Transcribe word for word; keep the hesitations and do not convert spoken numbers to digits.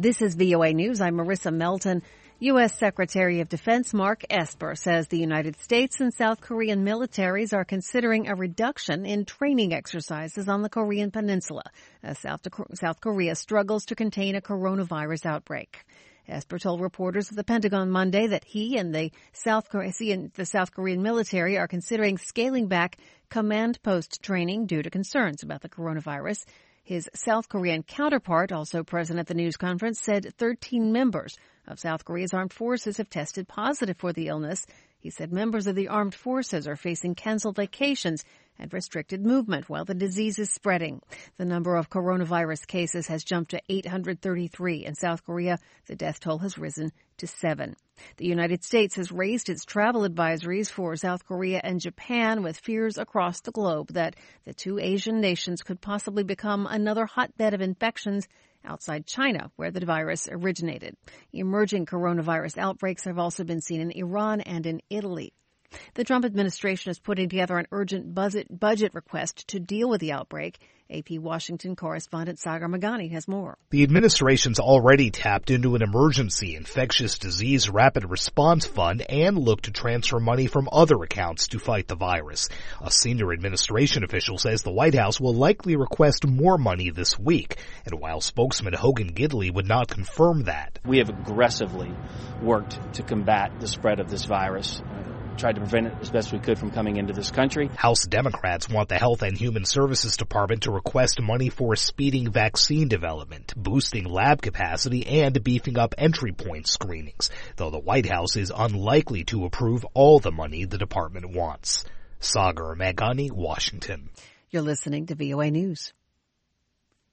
This is V O A News. I'm Marissa Melton. U S. Secretary of Defense Mark Esper says the United States and South Korean militaries are considering a reduction in training exercises on the Korean peninsula as South, South Korea struggles to contain a coronavirus outbreak. Esper told reporters at the Pentagon Monday that he and the South Korean, the South Korean military are considering scaling back command post training due to concerns about the coronavirus. His South Korean counterpart, also present at the news conference, said thirteen members of South Korea's armed forces have tested positive for the illness. He said members of the armed forces are facing canceled vacations and restricted movement while the disease is spreading. The number of coronavirus cases has jumped to eight hundred thirty-three. In South Korea, the death toll has risen to seven. The United States has raised its travel advisories for South Korea and Japan with fears across the globe that the two Asian nations could possibly become another hotbed of infections outside China, where the virus originated. Emerging coronavirus outbreaks have also been seen in Iran and in Italy. The Trump administration is putting together an urgent budget request to deal with the outbreak. A P Washington correspondent Sagar Magani has more. The administration's already tapped into an emergency infectious disease rapid response fund and looked to transfer money from other accounts to fight the virus. A senior administration official says the White House will likely request more money this week. And while spokesman Hogan Gidley would not confirm that, we have aggressively worked to combat the spread of this virus. Tried to prevent it as best we could from coming into this country. House Democrats want the Health and Human Services Department to request money for speeding vaccine development, boosting lab capacity, and beefing up entry point screenings, though the White House is unlikely to approve all the money the department wants. Sagar Magani, Washington. You're listening to V O A News.